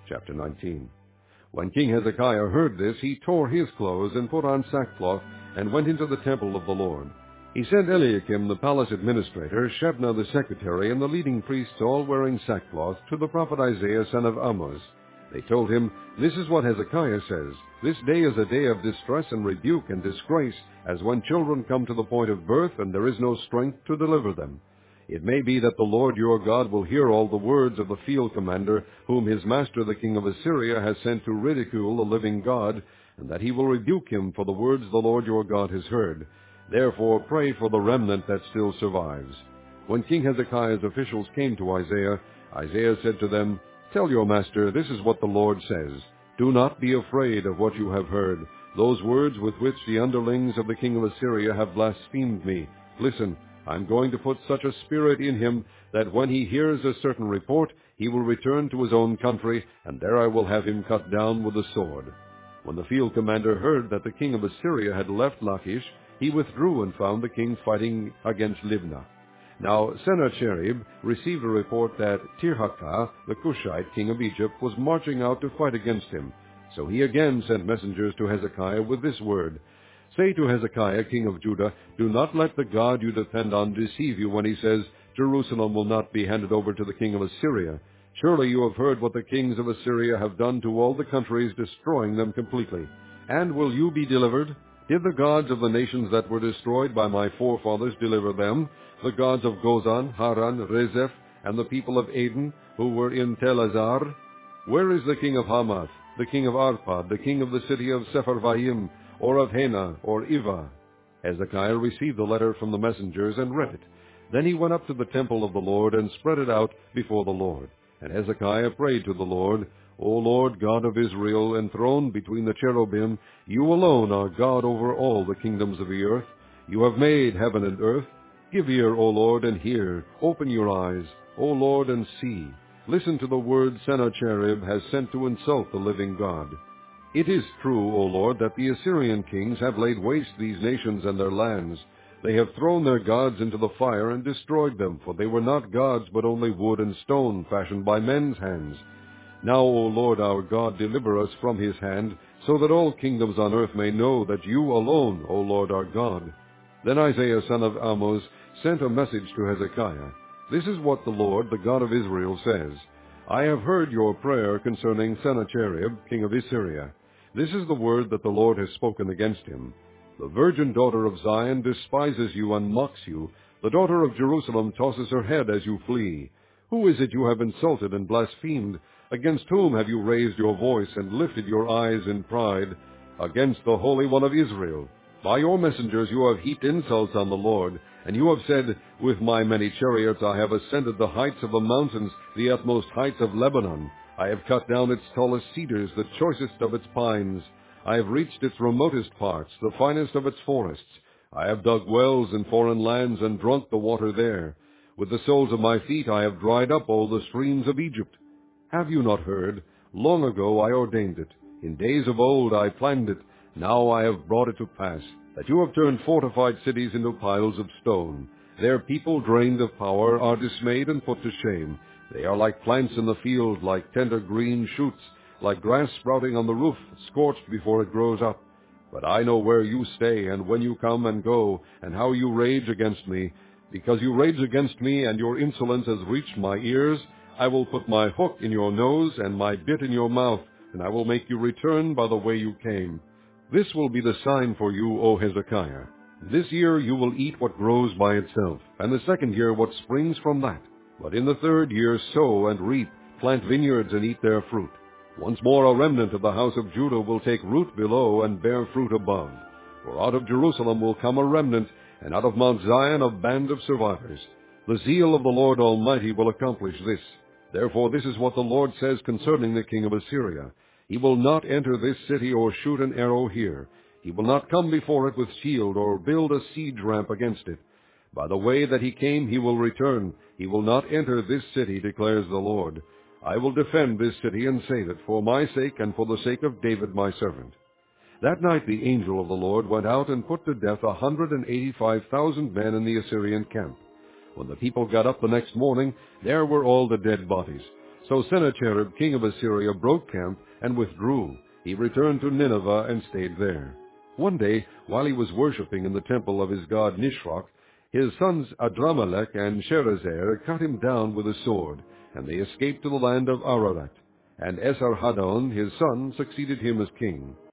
Chapter 19. When King Hezekiah heard this, he tore his clothes and put on sackcloth, and went into the temple of the Lord. He sent Eliakim the palace administrator, Shebna the secretary, and the leading priests, all wearing sackcloth, to the prophet Isaiah son of Amoz. They told him, "This is what Hezekiah says. This day is a day of distress and rebuke and disgrace, as when children come to the point of birth, and there is no strength to deliver them. It may be that the Lord your God will hear all the words of the field commander, whom his master the king of Assyria has sent to ridicule the living God, and that he will rebuke him for the words the Lord your God has heard. Therefore pray for the remnant that still survives." When King Hezekiah's officials came to Isaiah, Isaiah said to them, "Tell your master, this is what the Lord says. Do not be afraid of what you have heard, those words with which the underlings of the king of Assyria have blasphemed me. Listen, I am going to put such a spirit in him that when he hears a certain report, he will return to his own country, and there I will have him cut down with the sword." When the field commander heard that the king of Assyria had left Lachish, he withdrew and found the king fighting against Libnah. Now Sennacherib received a report that Tirhakah, the Cushite king of Egypt, was marching out to fight against him. So he again sent messengers to Hezekiah with this word, "Say to Hezekiah, king of Judah, do not let the God you depend on deceive you when he says, 'Jerusalem will not be handed over to the king of Assyria.' Surely you have heard what the kings of Assyria have done to all the countries, destroying them completely. And will you be delivered? Did the gods of the nations that were destroyed by my forefathers deliver them, the gods of Gozan, Haran, Rezeph, and the people of Aden, who were in Tel Azar? Where is the king of Hamath, the king of Arpad, the king of the city of Sepharvaim, or of Hena, or Ivah?" Hezekiah received the letter from the messengers and read it. Then he went up to the temple of the Lord and spread it out before the Lord. And Hezekiah prayed to the Lord, "O Lord God of Israel, enthroned between the cherubim, you alone are God over all the kingdoms of the earth. You have made heaven and earth. Give ear, O Lord, and hear. Open your eyes, O Lord, and see. Listen to the words Sennacherib has sent to insult the living God. It is true, O Lord, that the Assyrian kings have laid waste these nations and their lands. They have thrown their gods into the fire and destroyed them, for they were not gods, but only wood and stone, fashioned by men's hands. Now, O Lord our God, deliver us from his hand, so that all kingdoms on earth may know that you alone, O Lord our God." Then Isaiah son of Amoz sent a message to Hezekiah. "This is what the Lord, the God of Israel, says. I have heard your prayer concerning Sennacherib, king of Assyria. This is the word that the Lord has spoken against him. The virgin daughter of Zion despises you and mocks you. The daughter of Jerusalem tosses her head as you flee. Who is it you have insulted and blasphemed? Against whom have you raised your voice and lifted your eyes in pride? Against the Holy One of Israel. By your messengers you have heaped insults on the Lord, and you have said, 'With my many chariots I have ascended the heights of the mountains, the utmost heights of Lebanon. I have cut down its tallest cedars, the choicest of its pines. I have reached its remotest parts, the finest of its forests. I have dug wells in foreign lands and drunk the water there. With the soles of my feet I have dried up all the streams of Egypt.' Have you not heard? Long ago I ordained it. In days of old I planned it. Now I have brought it to pass, that you have turned fortified cities into piles of stone. Their people, drained of power, are dismayed and put to shame. They are like plants in the field, like tender green shoots, like grass sprouting on the roof, scorched before it grows up. But I know where you stay, and when you come and go, and how you rage against me. Because you rage against me, and your insolence has reached my ears, I will put my hook in your nose and my bit in your mouth, and I will make you return by the way you came. This will be the sign for you, O Hezekiah. This year you will eat what grows by itself, and the second year what springs from that. But in the third year sow and reap, plant vineyards and eat their fruit. Once more a remnant of the house of Judah will take root below and bear fruit above. For out of Jerusalem will come a remnant, and out of Mount Zion a band of survivors. The zeal of the Lord Almighty will accomplish this. Therefore this is what the Lord says concerning the king of Assyria. He will not enter this city or shoot an arrow here. He will not come before it with shield or build a siege ramp against it. By the way that he came he will return. He will not enter this city, declares the Lord. I will defend this city and save it, for my sake and for the sake of David my servant." That night the angel of the Lord went out and put to death 185,000 men in the Assyrian camp. When the people got up the next morning, there were all the dead bodies. So Sennacherib, king of Assyria, broke camp and withdrew. He returned to Nineveh and stayed there. One day, while he was worshipping in the temple of his god Nisroch, his sons Adramelech and Sherezer cut him down with a sword, and they escaped to the land of Ararat. And Esarhaddon, his son, succeeded him as king.